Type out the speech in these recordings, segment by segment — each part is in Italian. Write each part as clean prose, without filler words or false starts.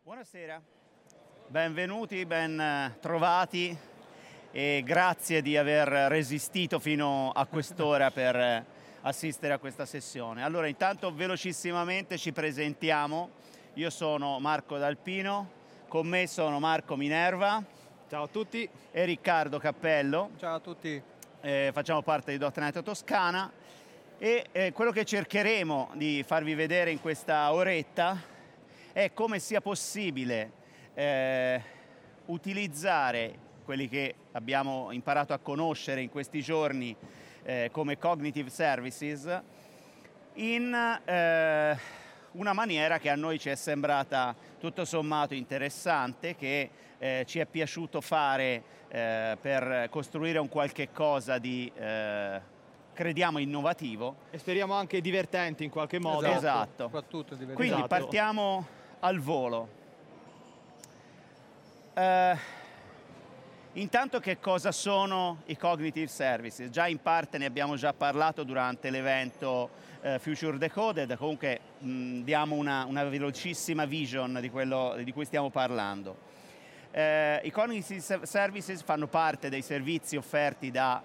Buonasera, benvenuti, ben trovati e grazie di aver resistito fino a quest'ora per assistere a questa sessione. Allora, intanto velocissimamente ci presentiamo. Io sono Marco D'Alpino, con me sono Marco Minerva. Ciao a tutti. E Riccardo Cappello. Ciao a tutti. Facciamo parte di .NET Toscana e quello che cercheremo di farvi vedere in questa oretta è come sia possibile utilizzare quelli che abbiamo imparato a conoscere in questi giorni come Cognitive Services in una maniera che a noi ci è sembrata tutto sommato interessante, che ci è piaciuto fare per costruire un qualche cosa di crediamo innovativo. E speriamo anche divertenti in qualche modo. Esatto. Soprattutto divertenti. Quindi Esatto. partiamo al volo. Intanto, che cosa sono i Cognitive Services? Già in parte ne abbiamo già parlato durante l'evento Future Decoded, comunque diamo una velocissima vision di quello di cui stiamo parlando. I Cognitive Services fanno parte dei servizi offerti da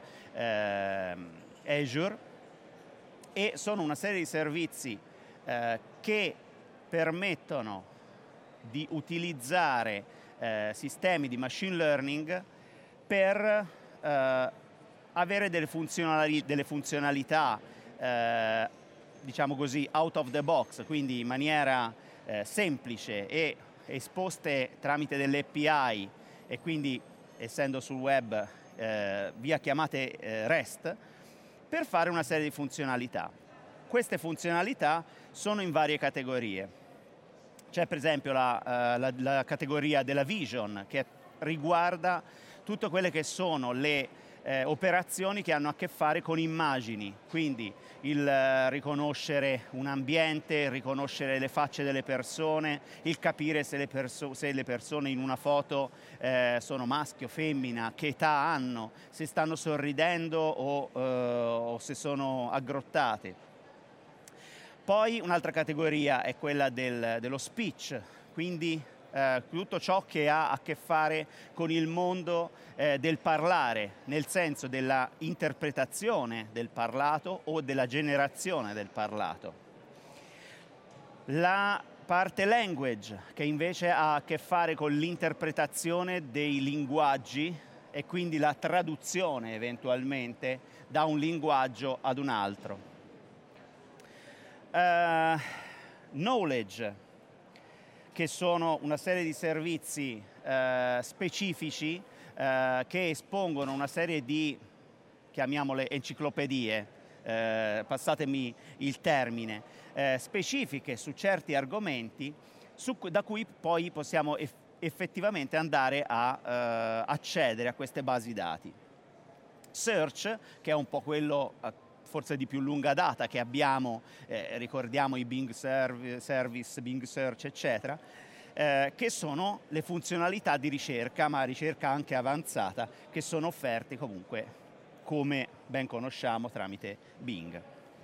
Azure e sono una serie di servizi che permettono di utilizzare sistemi di machine learning per avere delle funzionalità diciamo così out of the box, quindi in maniera semplice e esposte tramite delle API e quindi essendo sul web via chiamate REST, per fare una serie di funzionalità. Queste funzionalità sono in varie categorie. C'è per esempio la categoria della vision, che riguarda tutte quelle che sono le operazioni che hanno a che fare con immagini, quindi il riconoscere un ambiente, il riconoscere le facce delle persone, il capire se le persone in una foto sono maschio o femmina, che età hanno, se stanno sorridendo o se sono aggrottate. Poi un'altra categoria è quella dello speech, quindi tutto ciò che ha a che fare con il mondo del parlare, nel senso della interpretazione del parlato o della generazione del parlato. La parte language, che invece ha a che fare con l'interpretazione dei linguaggi e quindi la traduzione eventualmente da un linguaggio ad un altro. Knowledge, che sono una serie di servizi specifici che espongono una serie di, chiamiamole enciclopedie, passatemi il termine, specifiche su certi argomenti da cui poi possiamo effettivamente andare a accedere a queste basi dati. Search, che è un po' quello forse di più lunga data che abbiamo, ricordiamo i Bing Service, Bing Search, eccetera, che sono le funzionalità di ricerca, ma ricerca anche avanzata, che sono offerte comunque, come ben conosciamo, tramite Bing.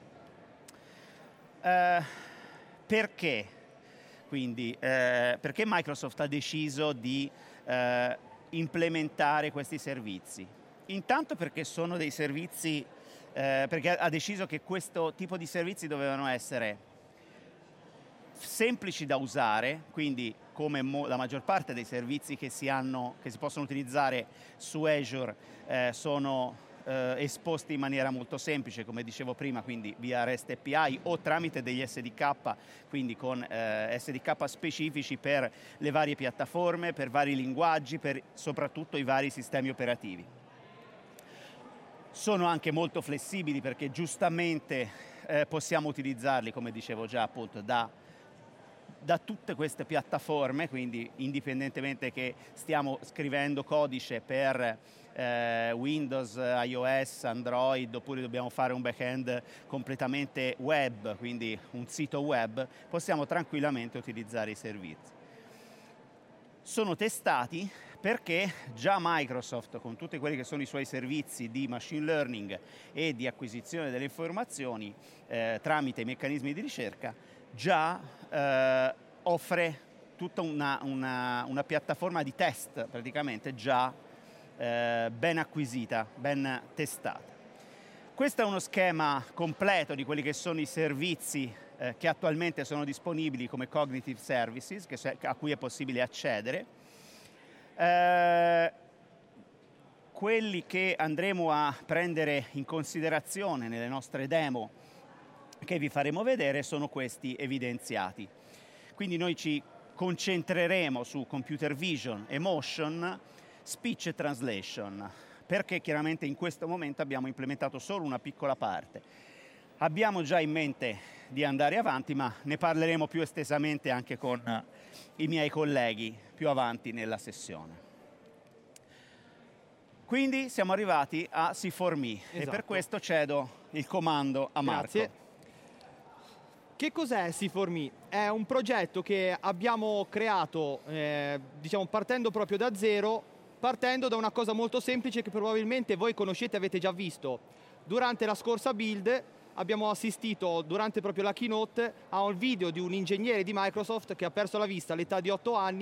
Perché? Quindi, perché Microsoft ha deciso di implementare questi servizi? Intanto perché sono dei servizi, perché ha deciso che questo tipo di servizi dovevano essere semplici da usare, quindi come la maggior parte dei servizi che si possono utilizzare su Azure sono esposti in maniera molto semplice, come dicevo prima, quindi via REST API o tramite degli SDK, quindi con SDK specifici per le varie piattaforme, per vari linguaggi, per soprattutto i vari sistemi operativi. Sono anche molto flessibili perché giustamente possiamo utilizzarli, come dicevo già, appunto, da tutte queste piattaforme, quindi indipendentemente che stiamo scrivendo codice per Windows, iOS, Android, oppure dobbiamo fare un back-end completamente web, quindi un sito web, possiamo tranquillamente utilizzare i servizi. Sono testati perché già Microsoft, con tutti quelli che sono i suoi servizi di machine learning e di acquisizione delle informazioni tramite i meccanismi di ricerca, già offre tutta una piattaforma di test praticamente già ben acquisita, ben testata. Questo è uno schema completo di quelli che sono i servizi che attualmente sono disponibili come Cognitive Services, a cui è possibile accedere. Quelli che andremo a prendere in considerazione nelle nostre demo che vi faremo vedere sono questi evidenziati. Quindi noi ci concentreremo su computer vision, emotion, speech e translation, perché chiaramente in questo momento abbiamo implementato solo una piccola parte. Abbiamo già in mente di andare avanti, ma ne parleremo più estesamente anche con i miei colleghi più avanti nella sessione. Quindi siamo arrivati a C4Me, esatto. E per questo cedo il comando a Marco. Grazie. Che cos'è C4Me? È un progetto che abbiamo creato diciamo partendo proprio da zero, partendo da una cosa molto semplice che probabilmente voi conoscete e avete già visto. Durante la scorsa build abbiamo assistito durante proprio la keynote a un video di un ingegnere di Microsoft che ha perso la vista all'età di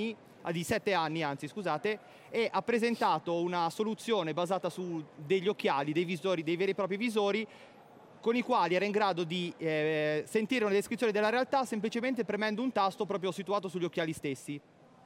7 anni, anzi scusate, e ha presentato una soluzione basata su degli occhiali, dei visori, dei veri e propri visori, con i quali era in grado di sentire una descrizione della realtà semplicemente premendo un tasto proprio situato sugli occhiali stessi.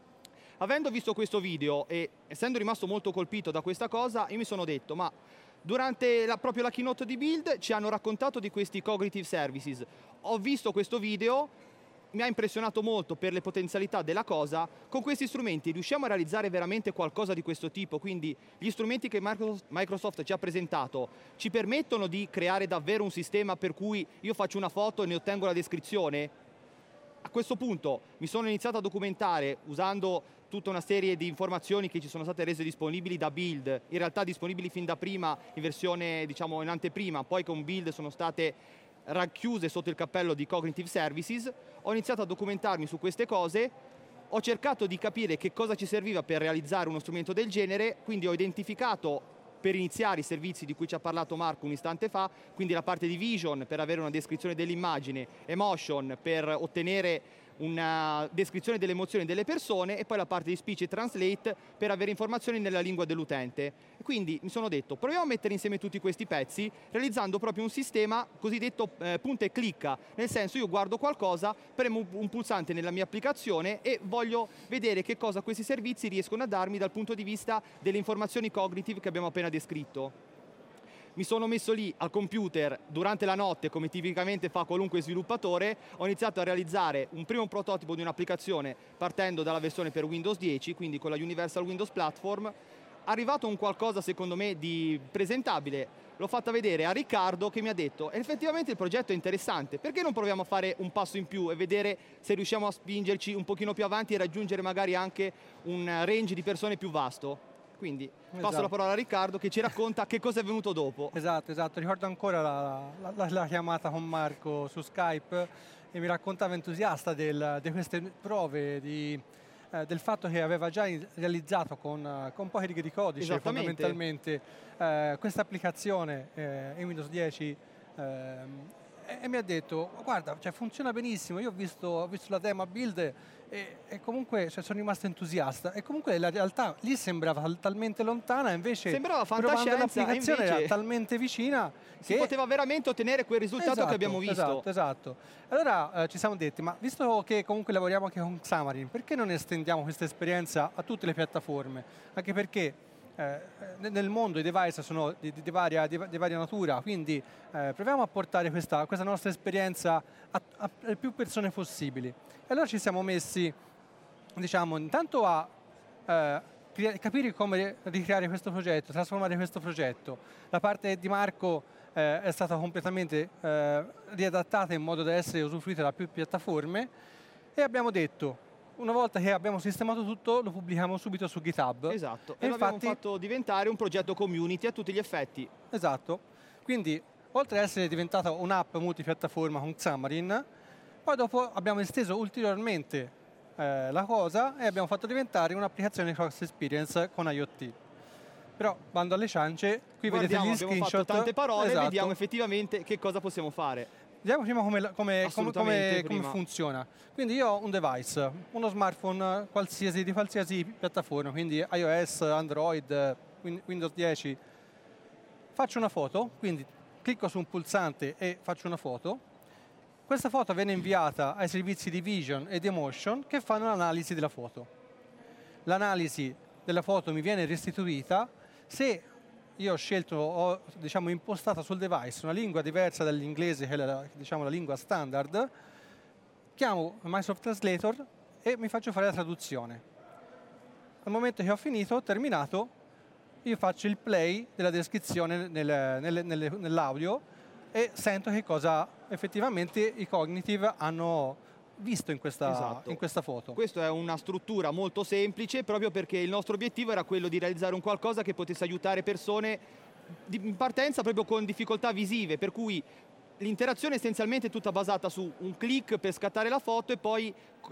Avendo visto questo video e essendo rimasto molto colpito da questa cosa, io mi sono detto, ma durante proprio la keynote di Build ci hanno raccontato di questi Cognitive Services. Ho visto questo video, mi ha impressionato molto per le potenzialità della cosa. Con questi strumenti riusciamo a realizzare veramente qualcosa di questo tipo, quindi gli strumenti che Microsoft ci ha presentato ci permettono di creare davvero un sistema per cui io faccio una foto e ne ottengo la descrizione? A questo punto mi sono iniziato a documentare usando tutta una serie di informazioni che ci sono state rese disponibili da Build, in realtà disponibili fin da prima in versione diciamo in anteprima, poi con Build sono state racchiuse sotto il cappello di Cognitive Services. Ho iniziato a documentarmi su queste cose, ho cercato di capire che cosa ci serviva per realizzare uno strumento del genere, quindi ho identificato per iniziare i servizi di cui ci ha parlato Marco un istante fa, quindi la parte di vision per avere una descrizione dell'immagine, emotion per ottenere una descrizione delle emozioni delle persone e poi la parte di speech e translate per avere informazioni nella lingua dell'utente. Quindi mi sono detto, proviamo a mettere insieme tutti questi pezzi realizzando proprio un sistema cosiddetto punta e clicca, nel senso io guardo qualcosa, premo un pulsante nella mia applicazione e voglio vedere che cosa questi servizi riescono a darmi dal punto di vista delle informazioni cognitive che abbiamo appena descritto. Mi sono messo lì al computer durante la notte, come tipicamente fa qualunque sviluppatore, ho iniziato a realizzare un primo prototipo di un'applicazione partendo dalla versione per Windows 10, quindi con la Universal Windows Platform. Arrivato un qualcosa secondo me di presentabile, l'ho fatta vedere a Riccardo che mi ha detto effettivamente il progetto è interessante, perché non proviamo a fare un passo in più e vedere se riusciamo a spingerci un pochino più avanti e raggiungere magari anche un range di persone più vasto. Quindi passo la parola a Riccardo che ci racconta che cosa è venuto dopo. Esatto. Ricordo ancora la chiamata con Marco su Skype e mi raccontava entusiasta di queste prove, del fatto che aveva già realizzato con poche righe di codice fondamentalmente questa applicazione in Windows 10 e mi ha detto guarda, cioè, funziona benissimo, io ho visto la demo Build e comunque sono rimasto entusiasta e comunque la realtà lì sembrava talmente lontana, invece sembrava fantascienza, l'applicazione era talmente vicina si poteva veramente ottenere quel risultato che abbiamo visto. Esatto. Allora ci siamo detti, ma visto che comunque lavoriamo anche con Xamarin, perché non estendiamo questa esperienza a tutte le piattaforme? Anche perché nel mondo i device sono di varia natura, quindi proviamo a portare questa nostra esperienza a più persone possibili. E allora ci siamo messi, diciamo, intanto a capire come ricreare questo progetto, trasformare questo progetto. La parte di Marco è stata completamente riadattata in modo da essere usufruita da più piattaforme e abbiamo detto, una volta che abbiamo sistemato tutto, lo pubblichiamo subito su GitHub. Esatto, e l'abbiamo fatto diventare un progetto community a tutti gli effetti. Esatto, quindi oltre ad essere diventata un'app multipiattaforma con Xamarin, poi dopo abbiamo esteso ulteriormente la cosa e abbiamo fatto diventare un'applicazione cross experience con IoT. Però, bando alle ciance, qui vedete gli screenshot. Abbiamo fatto tante parole e vediamo effettivamente che cosa possiamo fare. Vediamo prima come prima. funziona. Quindi io ho un device, uno smartphone di qualsiasi piattaforma, quindi iOS, Android, Windows 10. Faccio una foto, quindi clicco su un pulsante e faccio una foto. Questa foto viene inviata ai servizi di Vision e di Emotion che fanno l'analisi della foto. L'analisi della foto mi viene restituita. Se io ho scelto, ho impostata sul device una lingua diversa dall'inglese, che è la lingua standard, chiamo Microsoft Translator e mi faccio fare la traduzione. Al momento che ho finito, ho terminato, io faccio il play della descrizione nell'audio e sento che cosa effettivamente i Cognitive hanno visto in questa foto. Questa è una struttura molto semplice proprio perché il nostro obiettivo era quello di realizzare un qualcosa che potesse aiutare persone in partenza proprio con difficoltà visive, per cui l'interazione è essenzialmente tutta basata su un click per scattare la foto e poi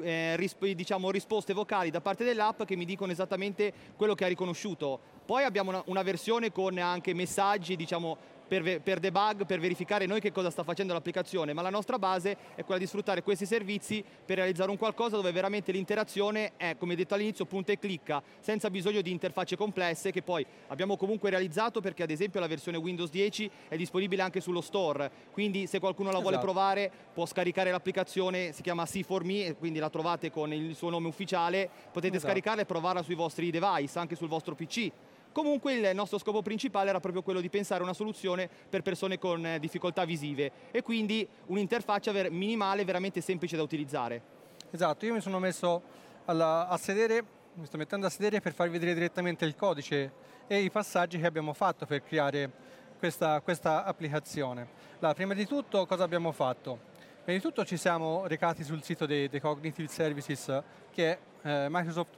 risposte vocali da parte dell'app che mi dicono esattamente quello che ha riconosciuto. Poi abbiamo una versione con anche messaggi, per debug, per verificare noi che cosa sta facendo l'applicazione, ma la nostra base è quella di sfruttare questi servizi per realizzare un qualcosa dove veramente l'interazione è, come detto all'inizio, punta e clicca, senza bisogno di interfacce complesse, che poi abbiamo comunque realizzato perché ad esempio la versione Windows 10 è disponibile anche sullo store, quindi se qualcuno la vuole provare può scaricare l'applicazione, si chiama C4Me, quindi la trovate con il suo nome ufficiale, potete scaricarla e provarla sui vostri device, anche sul vostro PC. Comunque il nostro scopo principale era proprio quello di pensare una soluzione per persone con difficoltà visive e quindi un'interfaccia minimale, veramente semplice da utilizzare. Esatto, io mi sono messo a sedere, mi sto mettendo a sedere per farvi vedere direttamente il codice e i passaggi che abbiamo fatto per creare questa applicazione. Prima di tutto cosa abbiamo fatto? Prima di tutto ci siamo recati sul sito dei Cognitive Services che è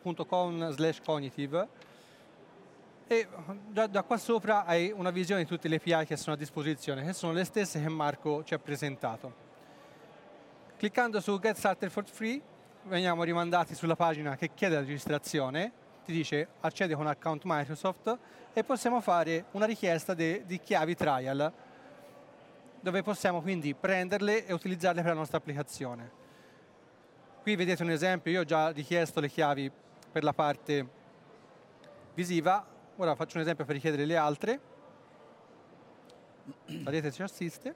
microsoft.com/cognitive. E da qua sopra hai una visione di tutte le API che sono a disposizione, che sono le stesse che Marco ci ha presentato. Cliccando su Get Started for Free veniamo rimandati sulla pagina che chiede la registrazione, ti dice accedi con account Microsoft e possiamo fare una richiesta di chiavi trial, dove possiamo quindi prenderle e utilizzarle per la nostra applicazione. Qui vedete un esempio, io ho già richiesto le chiavi per la parte visiva. Ora faccio un esempio per richiedere le altre. La rete ci assiste.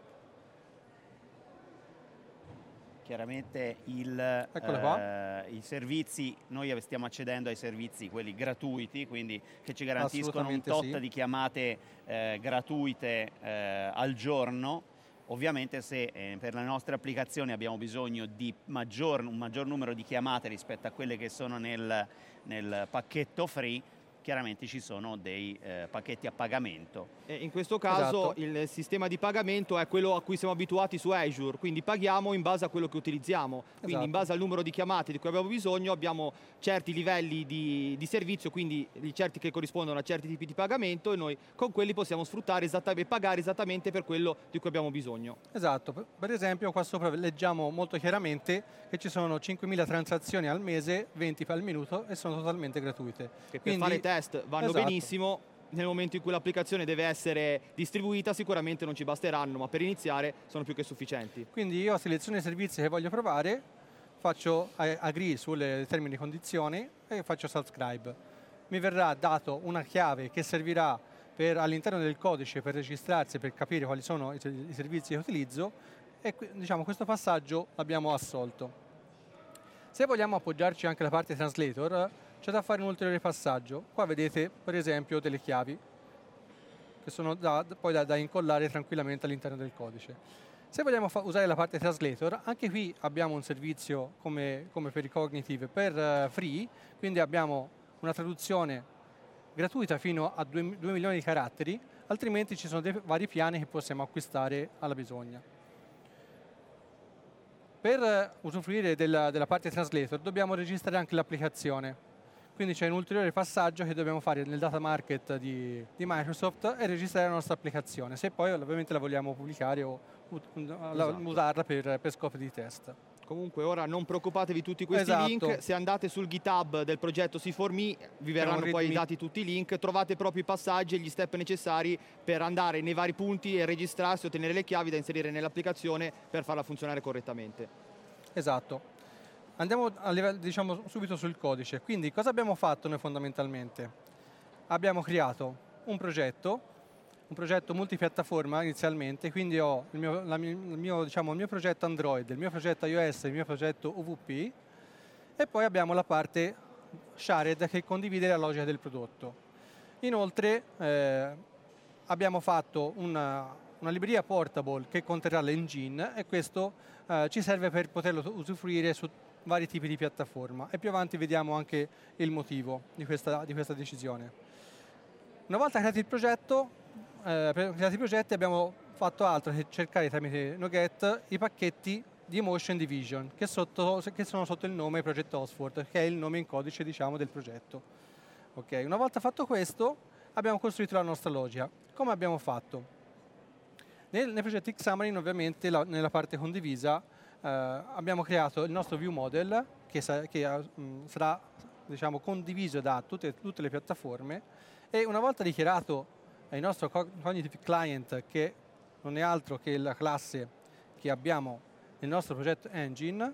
Chiaramente i servizi, noi stiamo accedendo ai servizi, quelli gratuiti, quindi che ci garantiscono un tot di chiamate gratuite al giorno. Ovviamente se per le nostre applicazioni abbiamo bisogno di un maggior numero di chiamate rispetto a quelle che sono nel pacchetto free, chiaramente ci sono dei pacchetti a pagamento. E in questo caso il sistema di pagamento è quello a cui siamo abituati su Azure, quindi paghiamo in base a quello che utilizziamo. Quindi in base al numero di chiamate di cui abbiamo bisogno abbiamo certi livelli di servizio, quindi certi che corrispondono a certi tipi di pagamento e noi con quelli possiamo sfruttare e pagare esattamente per quello di cui abbiamo bisogno. Esatto, per esempio qua sopra leggiamo molto chiaramente che ci sono 5.000 transazioni al mese, 20 al minuto e sono totalmente gratuite. Che per fare test vanno benissimo, nel momento in cui l'applicazione deve essere distribuita sicuramente non ci basteranno, ma per iniziare sono più che sufficienti. Quindi io seleziono i servizi che voglio provare, faccio agree sulle termini e condizioni e faccio subscribe. Mi verrà dato una chiave che servirà all'interno del codice per registrarsi, per capire quali sono i servizi che utilizzo e questo passaggio l'abbiamo assolto. Se vogliamo appoggiarci anche alla parte translator, c'è da fare un ulteriore passaggio. Qua vedete per esempio delle chiavi che sono poi da incollare tranquillamente all'interno del codice. Se vogliamo usare la parte translator, anche qui abbiamo un servizio come per i Cognitive per free, quindi abbiamo una traduzione gratuita fino a 2 milioni di caratteri, altrimenti ci sono dei vari piani che possiamo acquistare alla bisogna. Per usufruire della parte translator dobbiamo registrare anche l'applicazione. Quindi c'è un ulteriore passaggio che dobbiamo fare nel data market di Microsoft e registrare la nostra applicazione, se poi ovviamente la vogliamo pubblicare o usarla per scopi di test. Comunque ora non preoccupatevi tutti questi Esatto. link, se andate sul GitHub del progetto C4Me vi verranno poi dati tutti i link, trovate proprio i passaggi e gli step necessari per andare nei vari punti e registrarsi, ottenere le chiavi da inserire nell'applicazione per farla funzionare correttamente. Esatto. Andiamo a livello, diciamo, subito sul codice. Quindi cosa abbiamo fatto noi fondamentalmente? Abbiamo creato un progetto multipiattaforma inizialmente, quindi ho il mio progetto Android, il mio progetto iOS, il mio progetto UWP, e poi abbiamo la parte shared che condivide la logica del prodotto. Inoltre abbiamo fatto una libreria portable che conterrà l'engine, e questo ci serve per poterlo usufruire su vari tipi di piattaforma, e più avanti vediamo anche il motivo di questa decisione. Una volta creati il progetto, creati i progetti, abbiamo fatto altro che cercare tramite NuGet i pacchetti di Emotion Division che sono sotto il nome Project Oxford, che è il nome in codice, diciamo, del progetto. Okay. Una volta fatto questo, abbiamo costruito la nostra logica. Come abbiamo fatto? Nel progetto Xamarin, ovviamente, nella parte condivisa, abbiamo creato il nostro view model che sarà, diciamo, condiviso da tutte le piattaforme, e una volta dichiarato il nostro Cognitive Client, che non è altro che la classe che abbiamo nel nostro progetto Engine,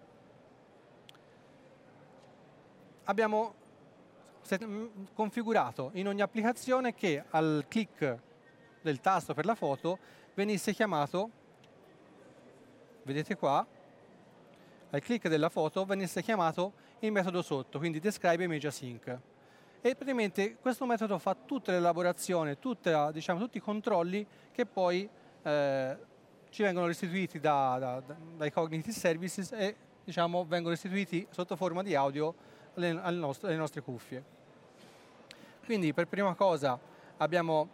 abbiamo configurato in ogni applicazione che al click del tasto per la foto venisse chiamato, vedete qua, al click della foto venisse chiamato il metodo sotto, quindi describe image async. E praticamente questo metodo fa tutta l'elaborazione, tutti i controlli che poi ci vengono restituiti dai Cognitive Services, e, diciamo, vengono restituiti sotto forma di audio alle nostre cuffie. Quindi per prima cosa abbiamo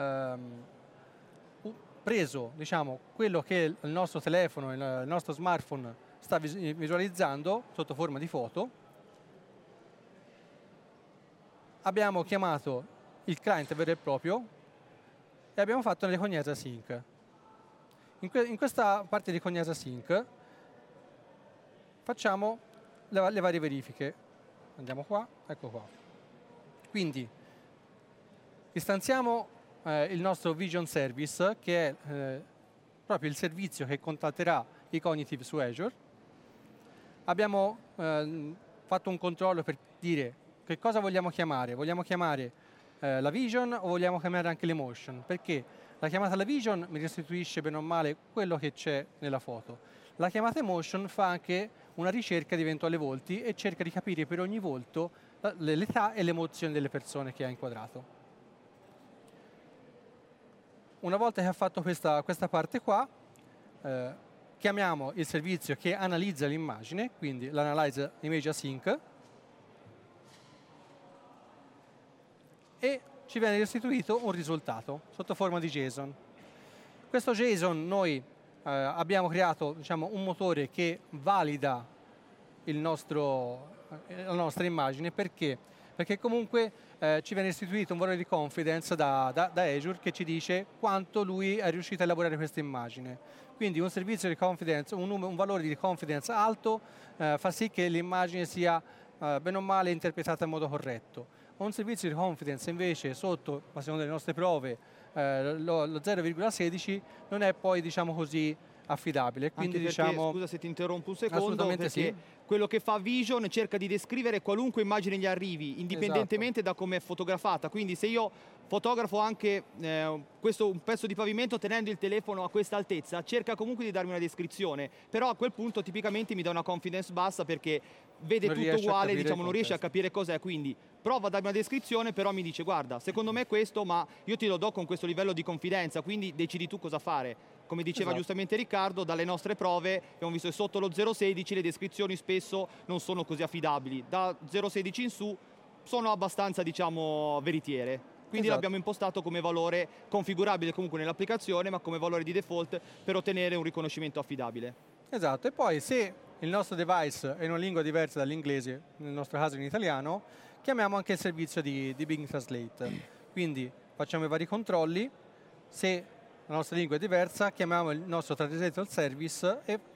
preso, diciamo, quello che il nostro telefono, il nostro smartphone sta visualizzando sotto forma di foto. Abbiamo chiamato il client vero e proprio e abbiamo fatto una ricognesa sync. In questa parte di ricognesa sync facciamo le varie verifiche. Andiamo qua, ecco qua. Quindi istanziamo il nostro Vision Service, che è proprio il servizio che contatterà i Cognitive su Azure. Abbiamo fatto un controllo per dire che cosa vogliamo chiamare. Vogliamo chiamare la Vision o vogliamo chiamare anche l'Emotion? Perché la chiamata alla Vision mi restituisce bene o male quello che c'è nella foto. La chiamata Emotion fa anche una ricerca di eventuali volti e cerca di capire per ogni volto l'età e le emozioni delle persone che ha inquadrato. Una volta che ha fatto questa parte qua, chiamiamo il servizio che analizza l'immagine, quindi l'Analyze Image Async, e ci viene restituito un risultato sotto forma di JSON. Questo JSON noi abbiamo creato, diciamo, un motore che valida la nostra immagine. Perché? Perché comunque ci viene restituito un valore di confidence da Azure che ci dice quanto lui è riuscito a elaborare questa immagine. Quindi un servizio di confidence, un valore di confidence alto fa sì che l'immagine sia bene o male interpretata in modo corretto. Un servizio di confidence invece sotto, ma secondo le nostre prove, lo 0,16 non è poi, diciamo così, affidabile. Quindi, anche perché, diciamo, scusa se ti interrompo un secondo, assolutamente perché sì. quello che fa Vision cerca di descrivere qualunque immagine gli arrivi, indipendentemente da come è fotografata. Quindi se io fotografo anche un pezzo di pavimento tenendo il telefono a questa altezza, cerca comunque di darmi una descrizione, però a quel punto tipicamente mi dà una confidence bassa perché vede non tutto uguale, diciamo, non riesce a capire cos'è, quindi prova a darmi una descrizione, però mi dice guarda, secondo me è questo, ma io te lo do con questo livello di confidenza, quindi decidi tu cosa fare. Come diceva giustamente Riccardo, dalle nostre prove abbiamo visto che sotto lo 0,16 le descrizioni spesso non sono così affidabili, da 0,16 in su sono abbastanza, diciamo, veritiere. Quindi l'abbiamo impostato come valore configurabile comunque nell'applicazione, ma come valore di default per ottenere un riconoscimento affidabile. Esatto, e poi se il nostro device è in una lingua diversa dall'inglese, nel nostro caso in italiano, chiamiamo anche il servizio di Bing Translate. Quindi facciamo i vari controlli, se la nostra lingua è diversa chiamiamo il nostro translator service e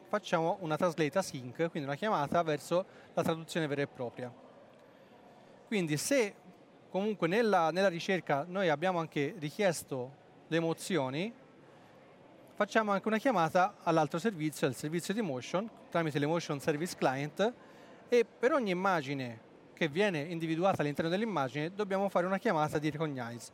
facciamo una translate async, quindi una chiamata verso la traduzione vera e propria. Quindi se comunque nella ricerca noi abbiamo anche richiesto le emozioni, facciamo anche una chiamata all'altro servizio, al servizio di Motion, tramite l'Emotion Service Client, e per ogni immagine che viene individuata all'interno dell'immagine dobbiamo fare una chiamata di recognize.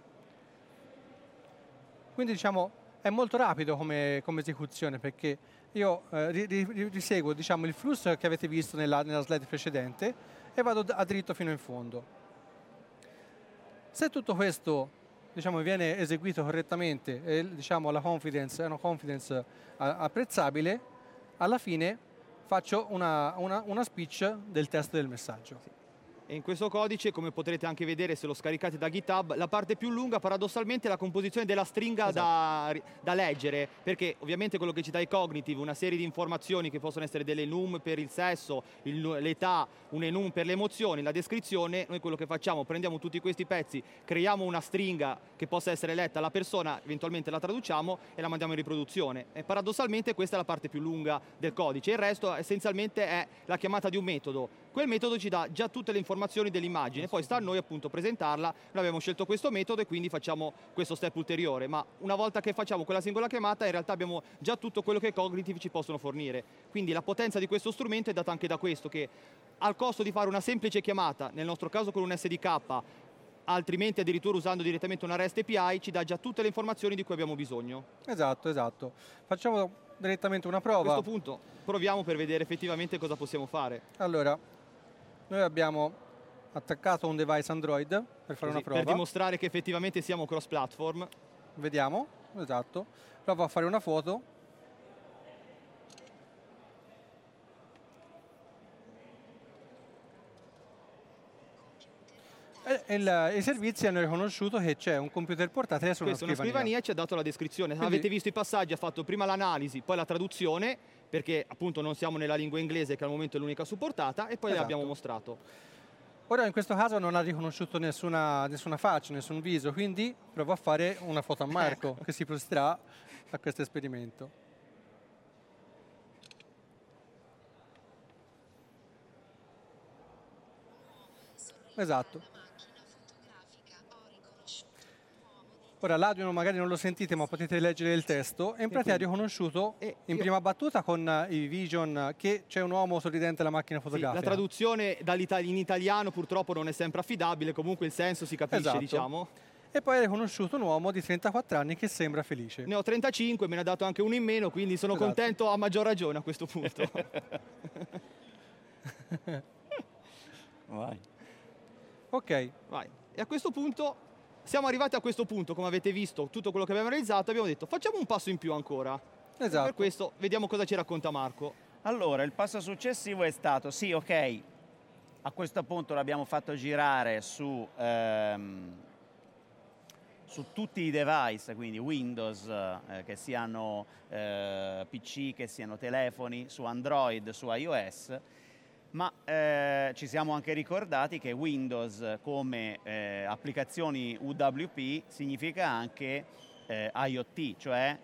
Quindi diciamo è molto rapido come esecuzione, perché io riseguo diciamo, il flusso che avete visto nella slide precedente e vado a dritto fino in fondo. Se tutto questo diciamo, viene eseguito correttamente e diciamo, la confidence è una confidence apprezzabile, alla fine faccio una speech del testo del messaggio. E in questo codice, come potrete anche vedere se lo scaricate da GitHub, la parte più lunga paradossalmente è la composizione della stringa da leggere, perché ovviamente quello che ci dà i cognitive, una serie di informazioni che possono essere delle enum per il sesso, l'età, un enum per le emozioni, la descrizione, noi quello che facciamo, prendiamo tutti questi pezzi, creiamo una stringa che possa essere letta alla persona, eventualmente la traduciamo e la mandiamo in riproduzione. E paradossalmente questa è la parte più lunga del codice, il resto essenzialmente è la chiamata di un metodo. Quel metodo ci dà già tutte le informazioni dell'immagine, poi sta a noi appunto presentarla. Noi abbiamo scelto questo metodo e quindi facciamo questo step ulteriore, ma una volta che facciamo quella singola chiamata in realtà abbiamo già tutto quello che i cognitive ci possono fornire. Quindi la potenza di questo strumento è data anche da questo, che al costo di fare una semplice chiamata, nel nostro caso con un SDK, altrimenti addirittura usando direttamente una REST API, ci dà già tutte le informazioni di cui abbiamo bisogno. Esatto, esatto. Facciamo direttamente una prova. A questo punto proviamo per vedere effettivamente cosa possiamo fare. Allora, noi abbiamo attaccato un device Android per fare una prova. Per dimostrare che effettivamente siamo cross-platform. Vediamo, esatto. Provo a fare una foto. I servizi hanno riconosciuto che c'è un computer portatile su una scrivania. Questa è una scrivania e ci ha dato la descrizione. Quindi avete visto i passaggi, ha fatto prima l'analisi, poi la traduzione, perché appunto non siamo nella lingua inglese che al momento è l'unica supportata, e poi l'abbiamo mostrato. Ora in questo caso non ha riconosciuto nessuna faccia, nessun viso, quindi provo a fare una foto a Marco che si prosterà a questo esperimento. Esatto. Ora l'audio magari non lo sentite, ma potete leggere il testo. E in pratica ha riconosciuto in prima battuta con i vision che c'è un uomo sorridente alla macchina fotografica. Sì, la traduzione in italiano purtroppo non è sempre affidabile, comunque il senso si capisce, esatto. diciamo. E poi ha riconosciuto un uomo di 34 anni che sembra felice. Ne ho 35, me ne ha dato anche uno in meno, quindi sono contento a maggior ragione a questo punto. Vai. Ok. Vai. E a questo punto... Siamo arrivati a questo punto, come avete visto, tutto quello che abbiamo realizzato, abbiamo detto facciamo un passo in più ancora. Esatto. E per questo vediamo cosa ci racconta Marco. Allora, il passo successivo è stato, sì, ok, a questo punto l'abbiamo fatto girare su tutti i device, quindi Windows, che siano PC, che siano telefoni, su Android, su iOS, ma ci siamo anche ricordati che Windows come applicazioni UWP significa anche IoT, cioè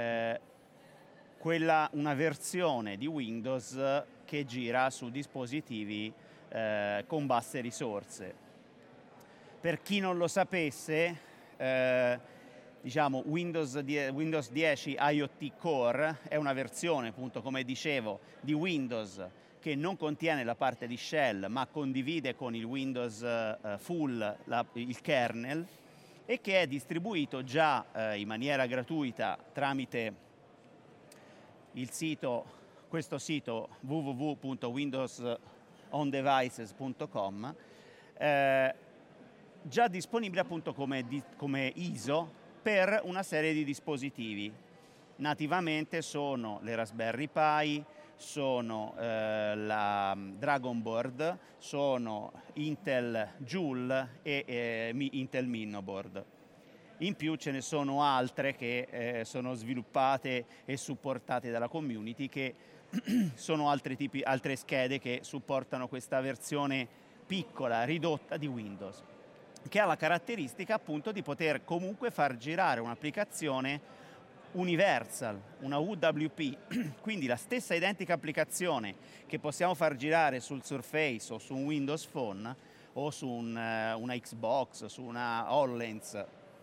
una versione di Windows che gira su dispositivi con basse risorse. Per chi non lo sapesse, diciamo Windows 10 IoT Core è una versione, appunto, come dicevo, di Windows che non contiene la parte di shell ma condivide con il Windows full il kernel, e che è distribuito già in maniera gratuita tramite questo sito www.windowsondevices.com, già disponibile appunto come ISO per una serie di dispositivi. Nativamente sono le Raspberry Pi, sono la Dragon Board, sono Intel Joule e Intel Minnoboard. In più ce ne sono altre che sono sviluppate e supportate dalla community, che sono altre schede che supportano questa versione piccola, ridotta di Windows, che ha la caratteristica appunto di poter comunque far girare un'applicazione universal, una UWP, quindi la stessa identica applicazione che possiamo far girare sul Surface o su un Windows Phone o su una Xbox, su una HoloLens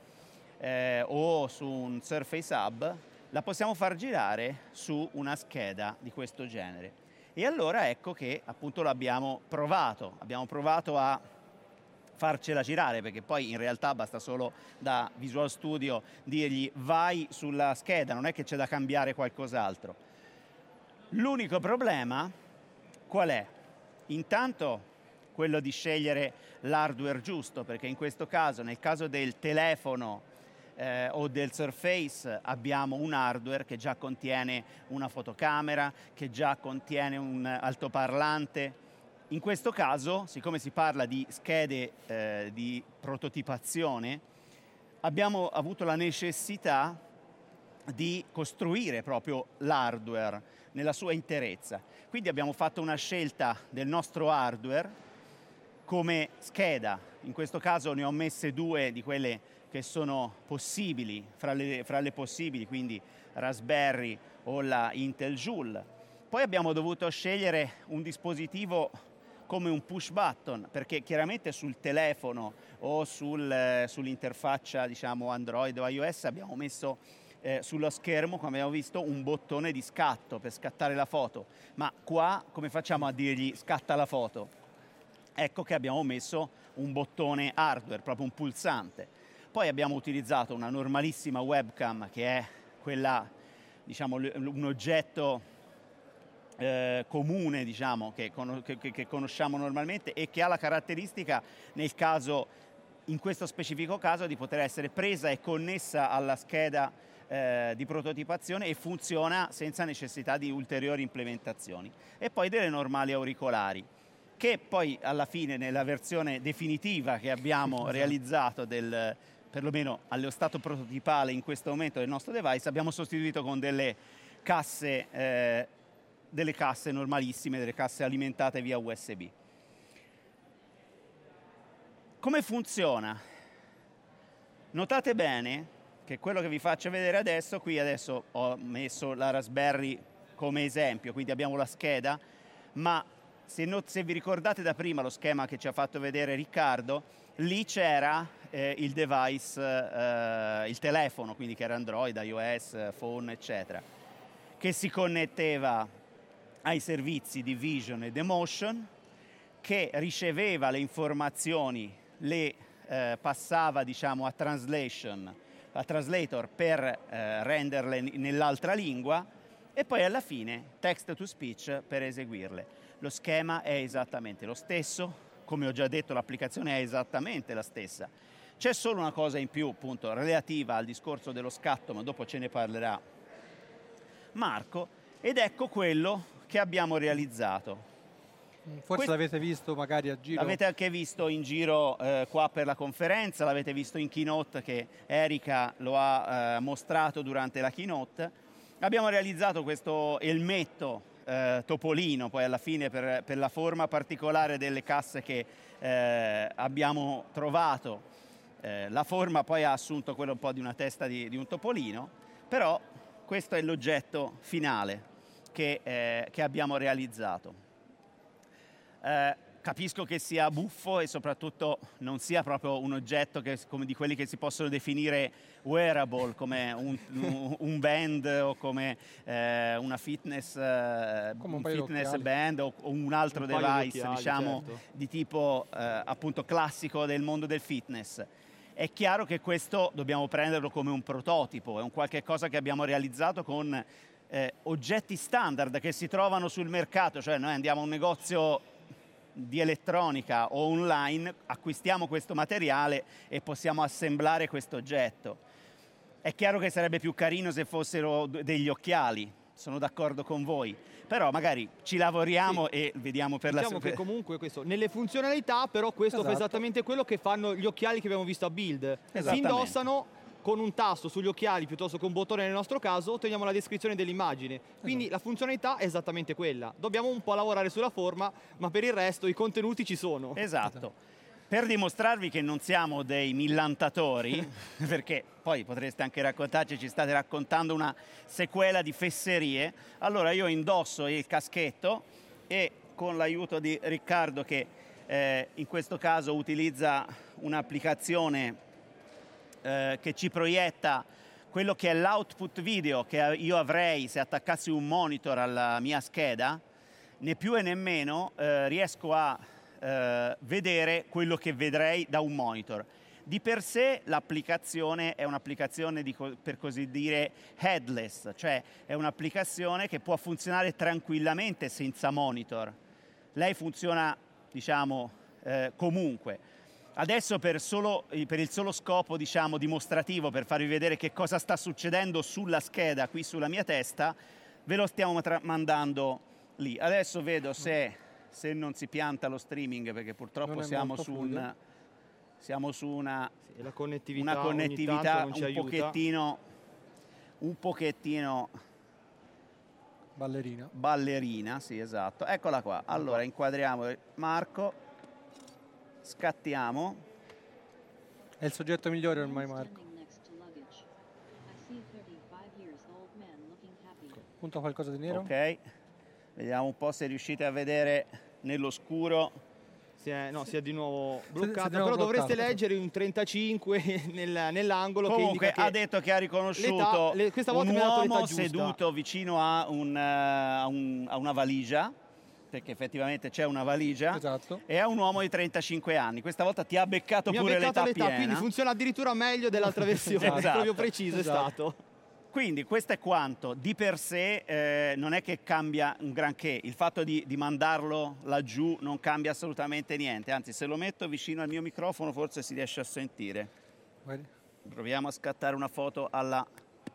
o su un Surface Hub, la possiamo far girare su una scheda di questo genere. E allora ecco che appunto l'abbiamo provato a farcela girare, perché poi in realtà basta solo da Visual Studio dirgli vai sulla scheda, non è che c'è da cambiare qualcos'altro. L'unico problema qual è? Intanto quello di scegliere l'hardware giusto, perché in questo caso, nel caso del telefono o del Surface, abbiamo un hardware che già contiene una fotocamera, che già contiene un altoparlante. In questo caso, siccome si parla di schede di prototipazione, abbiamo avuto la necessità di costruire proprio l'hardware nella sua interezza. Quindi abbiamo fatto una scelta del nostro hardware come scheda. In questo caso ne ho messe 2 di quelle che sono possibili, fra le possibili, quindi Raspberry o la Intel Joule. Poi abbiamo dovuto scegliere un dispositivo come un push button, perché chiaramente sul telefono o sull'interfaccia, diciamo, Android o iOS abbiamo messo sullo schermo, come abbiamo visto, un bottone di scatto per scattare la foto. Ma qua come facciamo a dirgli scatta la foto? Ecco che abbiamo messo un bottone hardware, proprio un pulsante. Poi abbiamo utilizzato una normalissima webcam, che è quella, diciamo, un oggetto comune, diciamo, che conosciamo normalmente e che ha la caratteristica, in questo specifico caso, di poter essere presa e connessa alla scheda di prototipazione e funziona senza necessità di ulteriori implementazioni. E poi delle normali auricolari, che poi alla fine, nella versione definitiva che abbiamo realizzato perlomeno allo stato prototipale in questo momento del nostro device, abbiamo sostituito con delle casse normalissime, delle casse alimentate via USB. Come funziona? Notate bene che quello che vi faccio vedere adesso, qui adesso ho messo la Raspberry come esempio, quindi abbiamo la scheda, ma se vi ricordate da prima lo schema che ci ha fatto vedere Riccardo, lì c'era il device, il telefono, quindi che era Android, iOS, phone, eccetera, che si connetteva ai servizi di Vision e Motion, che riceveva le informazioni, le passava, diciamo, a translator per renderle nell'altra lingua, e poi alla fine text to speech per eseguirle. Lo schema è esattamente lo stesso, come ho già detto l'applicazione è esattamente la stessa. C'è solo una cosa in più, appunto, relativa al discorso dello scatto, ma dopo ce ne parlerà Marco, ed ecco quello che abbiamo realizzato. Forse l'avete visto magari a giro. L'avete anche visto in giro qua per la conferenza, l'avete visto in keynote che Erika lo ha mostrato durante la keynote. Abbiamo realizzato questo elmetto topolino poi alla fine per la forma particolare delle casse che abbiamo trovato. La forma poi ha assunto quello un po' di una testa di un topolino, però questo è l'oggetto finale che abbiamo realizzato. Capisco che sia buffo e soprattutto non sia proprio un oggetto come di quelli che si possono definire wearable, come un band o come una fitness band o un altro device, occhiali, diciamo, certo, di tipo appunto classico del mondo del fitness. È chiaro che questo dobbiamo prenderlo come un prototipo, è un qualche cosa che abbiamo realizzato con oggetti standard che si trovano sul mercato, cioè noi andiamo a un negozio di elettronica o online, acquistiamo questo materiale e possiamo assemblare questo oggetto. È chiaro che sarebbe più carino se fossero degli occhiali, sono d'accordo con voi, però magari ci lavoriamo, sì, e vediamo per diciamo che comunque questo, nelle funzionalità, però questo fa esattamente quello che fanno gli occhiali che abbiamo visto a Build. Si indossano con un tasto sugli occhiali piuttosto che un bottone nel nostro caso, otteniamo la descrizione dell'immagine. Quindi la funzionalità è esattamente quella. Dobbiamo un po' lavorare sulla forma, ma per il resto i contenuti ci sono. Esatto. Per dimostrarvi che non siamo dei millantatori, perché poi potreste anche raccontarci, ci state raccontando una sequela di fesserie, allora io indosso il caschetto e con l'aiuto di Riccardo, che in questo caso utilizza un'applicazione che ci proietta quello che è l'output video che io avrei se attaccassi un monitor alla mia scheda, né più e né meno riesco a vedere quello che vedrei da un monitor. Di per sé l'applicazione è un'applicazione per così dire headless, cioè è un'applicazione che può funzionare tranquillamente senza monitor. Lei funziona, diciamo, comunque. Adesso per il solo scopo, diciamo, dimostrativo, per farvi vedere che cosa sta succedendo sulla scheda qui sulla mia testa, ve lo stiamo mandando lì. Adesso vedo se non si pianta lo streaming, perché purtroppo siamo su una connettività un pochettino ballerina, sì, esatto. Eccola qua. Allora inquadriamo Marco, scattiamo. È il soggetto migliore ormai, Marco. Punta qualcosa di nero. Ok, vediamo un po' se riuscite a vedere nell'oscuro. Si è di nuovo bloccato, però dovreste leggere un 35 nell'angolo. Comunque che indica ha detto che ha riconosciuto questa volta un mi ha dato uomo l'età giusta, seduto vicino a una valigia, perché effettivamente c'è una valigia, esatto, e è un uomo di 35 anni. Questa volta ti ha beccato pure l'età piena. Quindi funziona addirittura meglio dell'altra versione, esatto, proprio preciso, esatto. È stato. Quindi questo è quanto. Di per sé non è che cambia un granché, il fatto di mandarlo laggiù non cambia assolutamente niente, anzi se lo metto vicino al mio microfono forse si riesce a sentire. Guardi. Proviamo a scattare una foto alla...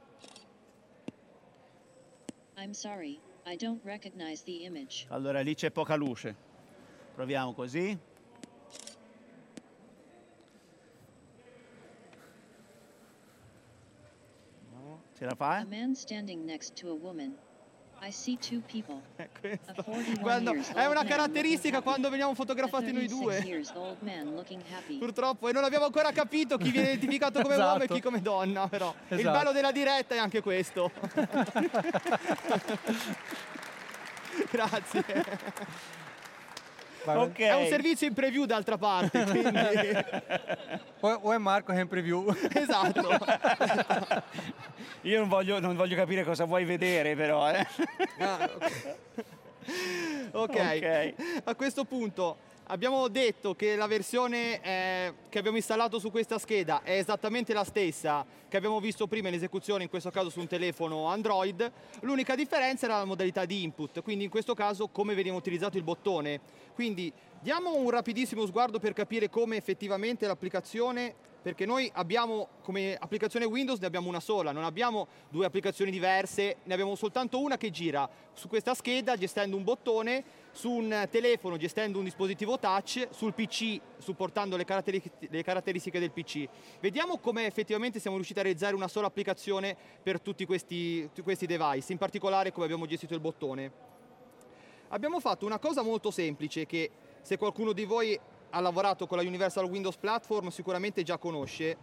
I'm sorry, I don't recognize the image. Allora lì c'è poca luce, proviamo così. Ce la fai? A man standing next to a woman. I see two people. A 41 Quando, years è old una man caratteristica looking quando happy. veniamo A fotografati noi 36 due. years old man looking happy. Purtroppo, e non abbiamo ancora capito chi viene identificato come uomo e Esatto. chi come donna, però. Esatto. Il bello della diretta è anche questo. Grazie. Ok. È un servizio in preview d'altra parte, quindi... O è Marco che è in preview. Esatto. Io non voglio capire cosa vuoi vedere, però. Ok, a questo punto abbiamo detto che la versione che abbiamo installato su questa scheda è esattamente la stessa che abbiamo visto prima in esecuzione, in questo caso su un telefono Android. L'unica differenza era la modalità di input, quindi in questo caso come veniva utilizzato il bottone. Quindi diamo un rapidissimo sguardo per capire come effettivamente l'applicazione, perché noi abbiamo come applicazione Windows ne abbiamo una sola, non abbiamo due applicazioni diverse, ne abbiamo soltanto una che gira su questa scheda gestendo un bottone, su un telefono gestendo un dispositivo touch, sul PC supportando le caratteristiche del PC. Vediamo come effettivamente siamo riusciti a realizzare una sola applicazione per tutti questi device, in particolare come abbiamo gestito il bottone. Abbiamo fatto una cosa molto semplice che se qualcuno di voi ha lavorato con la Universal Windows Platform sicuramente già conosce.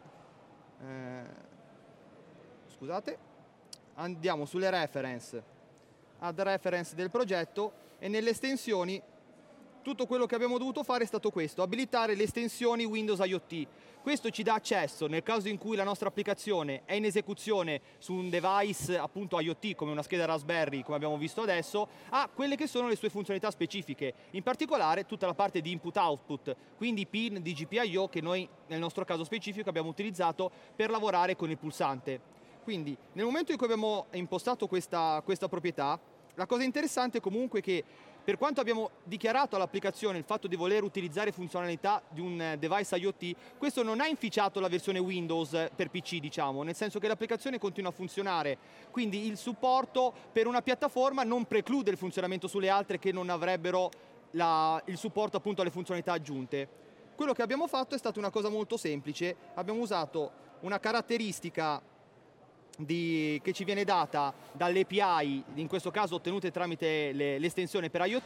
Scusate, andiamo sulle reference, add reference del progetto, e nelle estensioni tutto quello che abbiamo dovuto fare è stato questo: abilitare le estensioni Windows IoT. Questo ci dà accesso, nel caso in cui la nostra applicazione è in esecuzione su un device appunto IoT come una scheda Raspberry, come abbiamo visto adesso, a quelle che sono le sue funzionalità specifiche, in particolare tutta la parte di input-output, quindi PIN di GPIO che noi nel nostro caso specifico abbiamo utilizzato per lavorare con il pulsante. Quindi nel momento in cui abbiamo impostato questa proprietà, la cosa interessante è comunque che per quanto abbiamo dichiarato all'applicazione il fatto di voler utilizzare funzionalità di un device IoT, questo non ha inficiato la versione Windows per PC, diciamo, nel senso che l'applicazione continua a funzionare. Quindi il supporto per una piattaforma non preclude il funzionamento sulle altre che non avrebbero il supporto appunto alle funzionalità aggiunte. Quello che abbiamo fatto è stata una cosa molto semplice: abbiamo usato una caratteristica che ci viene data dalle API, in questo caso ottenute tramite l'estensione per IoT,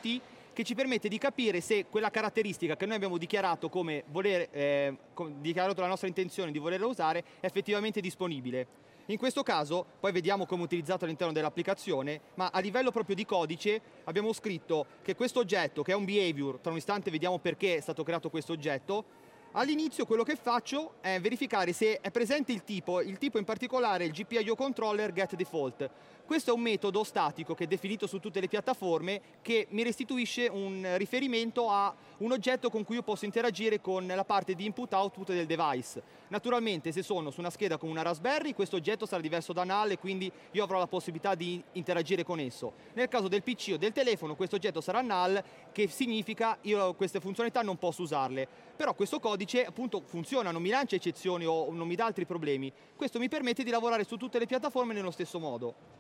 che ci permette di capire se quella caratteristica che noi abbiamo dichiarato come dichiarato la nostra intenzione di volerla usare è effettivamente disponibile. In questo caso, poi vediamo come è utilizzato all'interno dell'applicazione, ma a livello proprio di codice abbiamo scritto che questo oggetto, che è un behavior, tra un istante vediamo perché è stato creato questo oggetto, all'inizio quello che faccio è verificare se è presente il tipo in particolare il GPIO controller getDefault. Questo è un metodo statico che è definito su tutte le piattaforme che mi restituisce un riferimento a un oggetto con cui io posso interagire con la parte di input-output del device. Naturalmente se sono su una scheda con una Raspberry questo oggetto sarà diverso da null e quindi io avrò la possibilità di interagire con esso. Nel caso del PC o del telefono questo oggetto sarà null, che significa io queste funzionalità non posso usarle. Però questo codice appunto funziona, non mi lancia eccezioni o non mi dà altri problemi. Questo mi permette di lavorare su tutte le piattaforme nello stesso modo.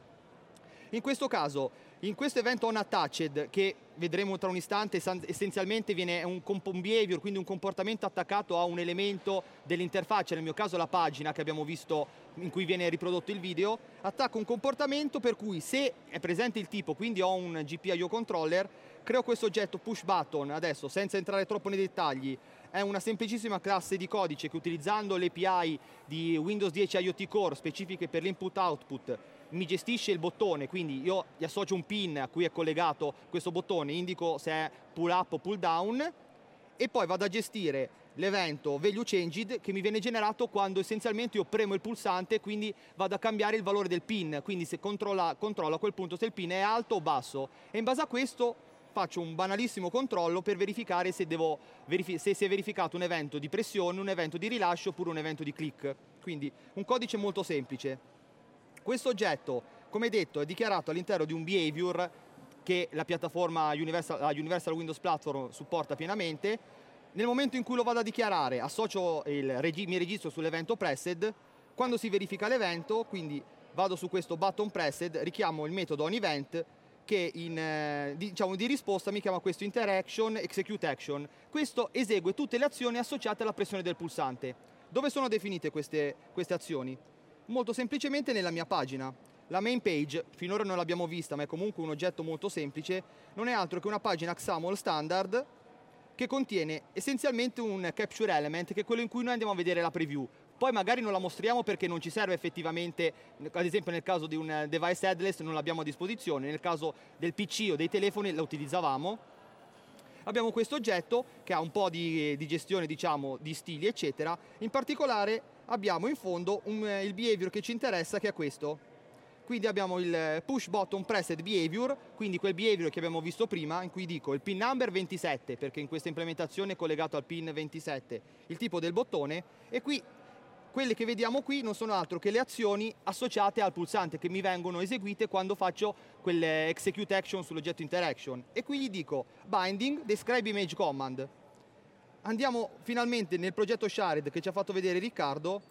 In questo caso, in questo evento onAttached, che vedremo tra un istante, essenzialmente viene un behavior, quindi un comportamento attaccato a un elemento dell'interfaccia, nel mio caso la pagina che abbiamo visto in cui viene riprodotto il video, attacco un comportamento per cui se è presente il tipo, quindi ho un GPIO controller, creo questo oggetto push button, adesso senza entrare troppo nei dettagli, è una semplicissima classe di codice che utilizzando le API di Windows 10 IoT Core specifiche per l'input-output mi gestisce il bottone, quindi io gli associo un pin a cui è collegato questo bottone, indico se è pull up o pull down e poi vado a gestire l'evento value changed che mi viene generato quando essenzialmente io premo il pulsante, quindi vado a cambiare il valore del pin, quindi se controllo a quel punto se il pin è alto o basso e in base a questo faccio un banalissimo controllo per verificare se si è verificato un evento di pressione, un evento di rilascio oppure un evento di click. Quindi un codice molto semplice. Questo oggetto, come detto, è dichiarato all'interno di un behavior che la piattaforma Universal Windows Platform supporta pienamente. Nel momento in cui lo vado a dichiarare, mi registro sull'evento pressed. Quando si verifica l'evento, quindi vado su questo button pressed, richiamo il metodo onEvent che di risposta mi chiama questo interaction execute action. Questo esegue tutte le azioni associate alla pressione del pulsante. Dove sono definite queste azioni? Molto semplicemente nella mia pagina. La main page, finora non l'abbiamo vista, ma è comunque un oggetto molto semplice, non è altro che una pagina XAML standard che contiene essenzialmente un capture element, che è quello in cui noi andiamo a vedere la preview. Poi magari non la mostriamo perché non ci serve effettivamente, ad esempio nel caso di un device headless non l'abbiamo a disposizione, nel caso del PC o dei telefoni la utilizzavamo. Abbiamo questo oggetto che ha un po' di gestione, diciamo, di stili, eccetera. In particolare abbiamo in fondo il behavior che ci interessa, che è questo. Quindi abbiamo il push button pressed behavior, quindi quel behavior che abbiamo visto prima, in cui dico il pin number 27, perché in questa implementazione è collegato al pin 27 il tipo del bottone, e qui quelle che vediamo qui non sono altro che le azioni associate al pulsante che mi vengono eseguite quando faccio quelle execute action sull'oggetto interaction. E qui gli dico binding describe image command. Andiamo finalmente nel progetto Shared che ci ha fatto vedere Riccardo,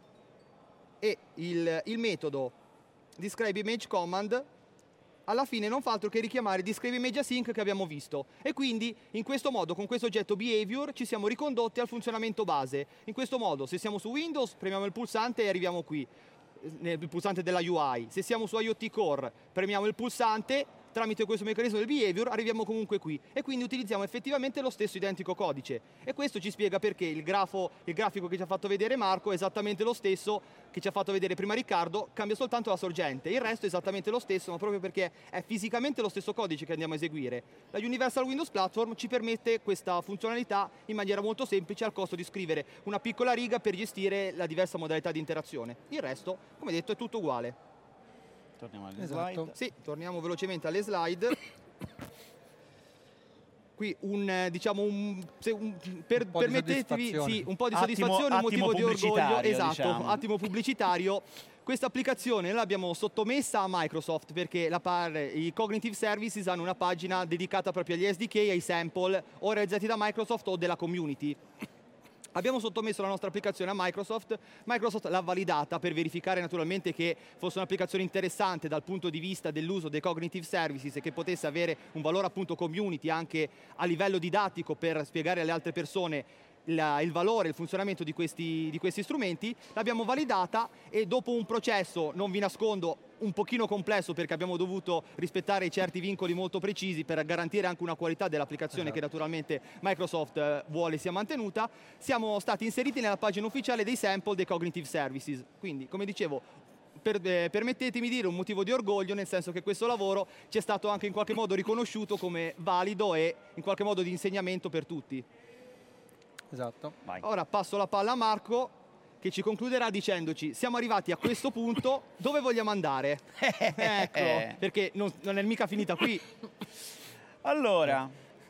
e il metodo describe image command alla fine non fa altro che richiamare describe image async che abbiamo visto, e quindi in questo modo con questo oggetto behavior ci siamo ricondotti al funzionamento base. In questo modo se siamo su Windows premiamo il pulsante e arriviamo qui, il pulsante della UI. Se siamo su IoT Core premiamo il pulsante, tramite questo meccanismo del behavior arriviamo comunque qui, e quindi utilizziamo effettivamente lo stesso identico codice. E questo ci spiega perché il grafico che ci ha fatto vedere Marco è esattamente lo stesso che ci ha fatto vedere prima Riccardo, cambia soltanto la sorgente. Il resto è esattamente lo stesso, ma proprio perché è fisicamente lo stesso codice che andiamo a eseguire. La Universal Windows Platform ci permette questa funzionalità in maniera molto semplice, al costo di scrivere una piccola riga per gestire la diversa modalità di interazione. Il resto, come detto, è tutto uguale. Torniamo alle slide. Sì, torniamo velocemente alle slide. Qui permettetevi un po' di soddisfazione, un motivo di orgoglio, esatto, diciamo. Attimo pubblicitario. Questa applicazione l'abbiamo sottomessa a Microsoft perché i Cognitive Services hanno una pagina dedicata proprio agli SDK, ai sample, o realizzati da Microsoft o della community. Abbiamo sottomesso la nostra applicazione a Microsoft l'ha validata per verificare naturalmente che fosse un'applicazione interessante dal punto di vista dell'uso dei Cognitive Services e che potesse avere un valore appunto community anche a livello didattico per spiegare alle altre persone il valore, il funzionamento di questi strumenti. L'abbiamo validata e dopo un processo, non vi nascondo, un pochino complesso perché abbiamo dovuto rispettare certi vincoli molto precisi per garantire anche una qualità dell'applicazione che naturalmente Microsoft vuole sia mantenuta. Siamo stati inseriti nella pagina ufficiale dei sample dei Cognitive Services, quindi come dicevo permettetemi di dire un motivo di orgoglio, nel senso che questo lavoro ci è stato anche in qualche modo riconosciuto come valido e in qualche modo di insegnamento per tutti. Esatto. Vai. Ora passo la palla a Marco, che ci concluderà dicendoci: siamo arrivati a questo punto, dove vogliamo andare? Ecco, perché non è mica finita qui. Allora,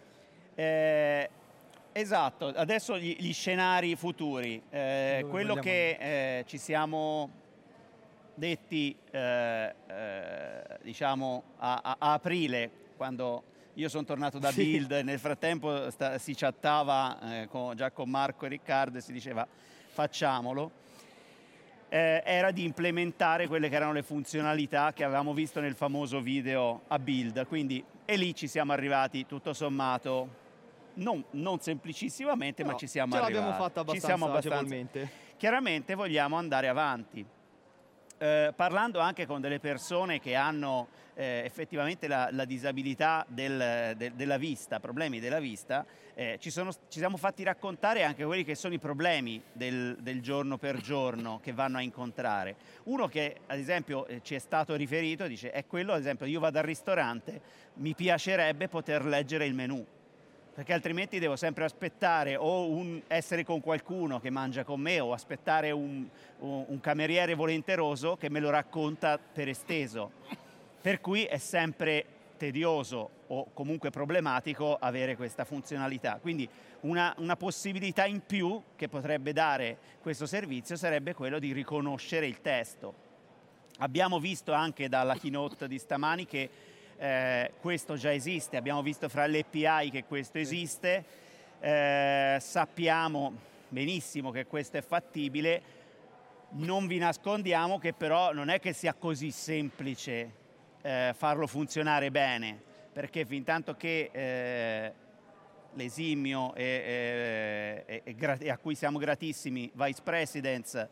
esatto, adesso gli scenari futuri. Quello che ci siamo detti diciamo a aprile, quando io sono tornato da Build, nel frattempo si chattava già con Marco e Riccardo e si diceva facciamolo, era di implementare quelle che erano le funzionalità che avevamo visto nel famoso video a Build, quindi e lì ci siamo arrivati tutto sommato, non semplicissimamente, ma ci siamo arrivati. Ce l'abbiamo fatta abbastanza agevolmente. Chiaramente vogliamo andare avanti. Parlando anche con delle persone che hanno effettivamente la disabilità della vista, problemi della vista, ci siamo fatti raccontare anche quelli che sono i problemi del giorno per giorno che vanno a incontrare. Uno che ad esempio ci è stato riferito dice è quello, ad esempio, io vado al ristorante, mi piacerebbe poter leggere il menù, perché altrimenti devo sempre aspettare o essere con qualcuno che mangia con me o aspettare un cameriere volenteroso che me lo racconta per esteso. Per cui è sempre tedioso o comunque problematico avere questa funzionalità. Quindi una possibilità in più che potrebbe dare questo servizio sarebbe quello di riconoscere il testo. Abbiamo visto anche dalla keynote di stamani che questo già esiste, abbiamo visto fra le API che questo esiste, sappiamo benissimo che questo è fattibile, non vi nascondiamo che però non è che sia così semplice farlo funzionare bene, perché fin tanto che l'esimio e a cui siamo gratissimi Vice Presidents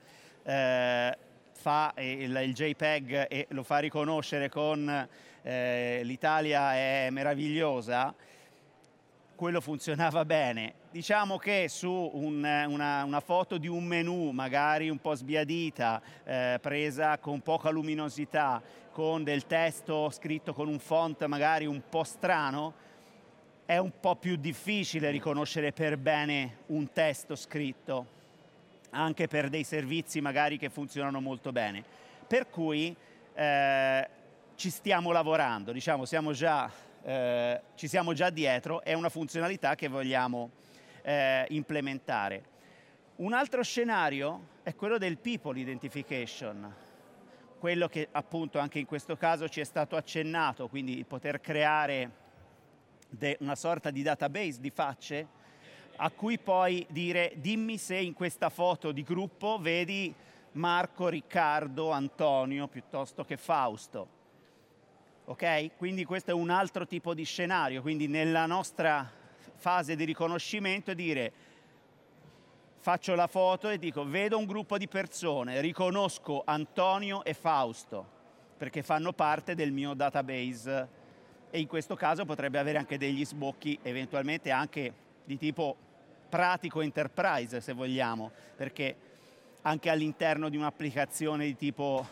fa il JPEG e lo fa riconoscere con l'Italia è meravigliosa, quello funzionava bene. Diciamo che su una foto di un menu magari un po' sbiadita, presa con poca luminosità, con del testo scritto con un font magari un po' strano, è un po' più difficile riconoscere per bene un testo scritto, anche per dei servizi magari che funzionano molto bene. Per cui ci stiamo lavorando, diciamo, ci siamo già dietro, è una funzionalità che vogliamo implementare. Un altro scenario è quello del people identification, quello che appunto anche in questo caso ci è stato accennato, quindi il poter creare una sorta di database di facce a cui poi dire dimmi se in questa foto di gruppo vedi Marco, Riccardo, Antonio piuttosto che Fausto. Ok? Quindi questo è un altro tipo di scenario, quindi nella nostra fase di riconoscimento dire faccio la foto e dico vedo un gruppo di persone, riconosco Antonio e Fausto perché fanno parte del mio database e in questo caso potrebbe avere anche degli sbocchi eventualmente anche di tipo pratico enterprise se vogliamo, perché anche all'interno di un'applicazione di tipo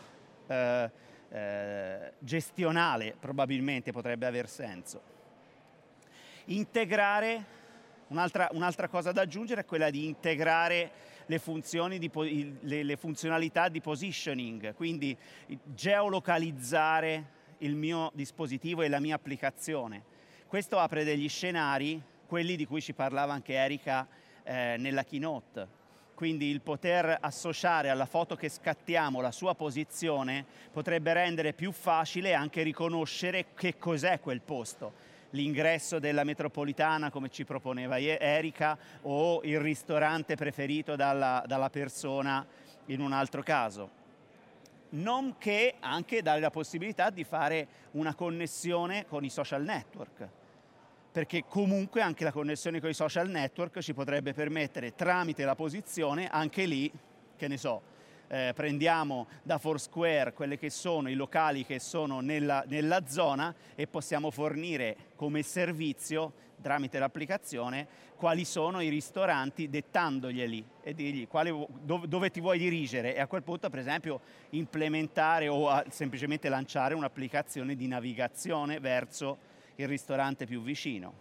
gestionale probabilmente potrebbe aver senso. Integrare, un'altra cosa da aggiungere è quella di integrare le funzioni le funzionalità di positioning, quindi geolocalizzare il mio dispositivo e la mia applicazione. Questo apre degli scenari, quelli di cui ci parlava anche Erika nella keynote. Quindi il poter associare alla foto che scattiamo la sua posizione potrebbe rendere più facile anche riconoscere che cos'è quel posto. L'ingresso della metropolitana, come ci proponeva Erika, o il ristorante preferito dalla persona in un altro caso. Nonché anche dare la possibilità di fare una connessione con i social network, perché comunque anche la connessione con i social network ci potrebbe permettere, tramite la posizione, anche lì, che ne so, prendiamo da Foursquare quelli che sono i locali che sono nella zona e possiamo fornire come servizio tramite l'applicazione quali sono i ristoranti, dettandoglieli e dirgli dove ti vuoi dirigere, e a quel punto per esempio implementare o semplicemente lanciare un'applicazione di navigazione verso il ristorante più vicino.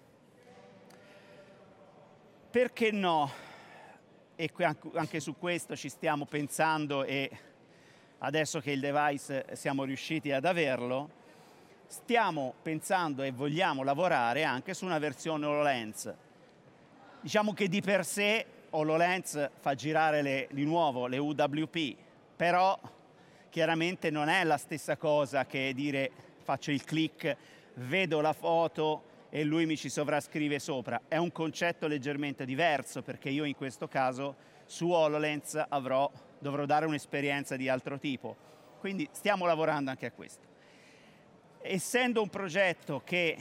Perché no? E anche su questo ci stiamo pensando, e adesso che il device siamo riusciti ad averlo, stiamo pensando e vogliamo lavorare anche su una versione HoloLens. Diciamo che di per sé HoloLens fa girare di nuovo le UWP, però chiaramente non è la stessa cosa che dire faccio il click, vedo la foto e lui mi ci sovrascrive sopra. È un concetto leggermente diverso, perché io in questo caso su HoloLens dovrò dare un'esperienza di altro tipo. Quindi stiamo lavorando anche a questo. Essendo un progetto che,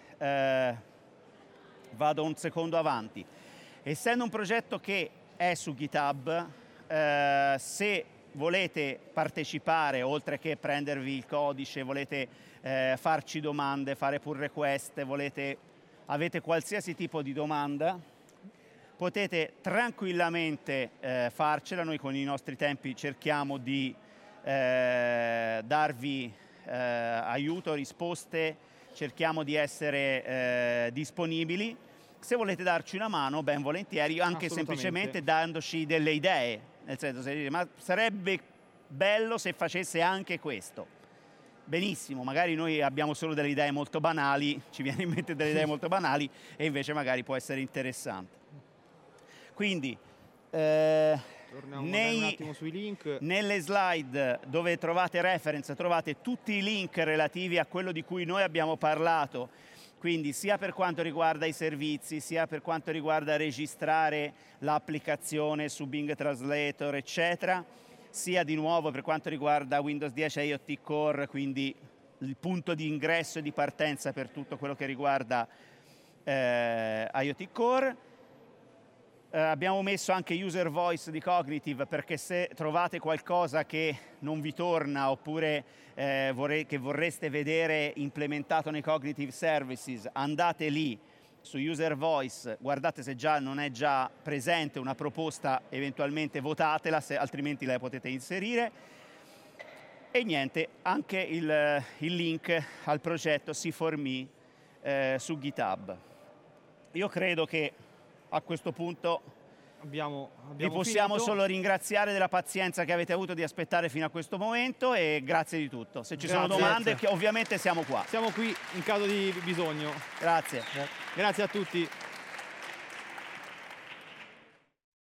vado un secondo avanti, essendo un progetto che è su GitHub, se volete partecipare, oltre che prendervi il codice, volete farci domande, fare pull request, avete qualsiasi tipo di domanda, potete tranquillamente farcela. Noi con i nostri tempi cerchiamo di darvi aiuto, risposte, cerchiamo di essere disponibili. Se volete darci una mano, ben volentieri, anche semplicemente dandoci delle idee, nel senso, se dite, ma sarebbe bello se facesse anche questo. Benissimo, magari noi abbiamo solo delle idee molto banali, ci viene in mente delle idee molto banali, e invece magari può essere interessante. Quindi torniamo un attimo sui link. Nelle slide dove trovate reference trovate tutti i link relativi a quello di cui noi abbiamo parlato, quindi sia per quanto riguarda i servizi, sia per quanto riguarda registrare l'applicazione su Bing Translator, eccetera, sia di nuovo per quanto riguarda Windows 10 IoT Core, quindi il punto di ingresso e di partenza per tutto quello che riguarda IoT Core. Abbiamo messo anche User Voice di Cognitive, perché se trovate qualcosa che non vi torna, oppure che vorreste vedere implementato nei Cognitive Services, andate lì su User Voice, guardate se già non è già presente una proposta, eventualmente votatela, altrimenti la potete inserire. E niente, anche il link al progetto C4Me su GitHub. Io credo che a questo punto vi possiamo solo ringraziare della pazienza che avete avuto di aspettare fino a questo momento, e grazie di tutto. Se ci sono domande, ovviamente siamo qua. Siamo qui in caso di bisogno. Grazie. Grazie a tutti.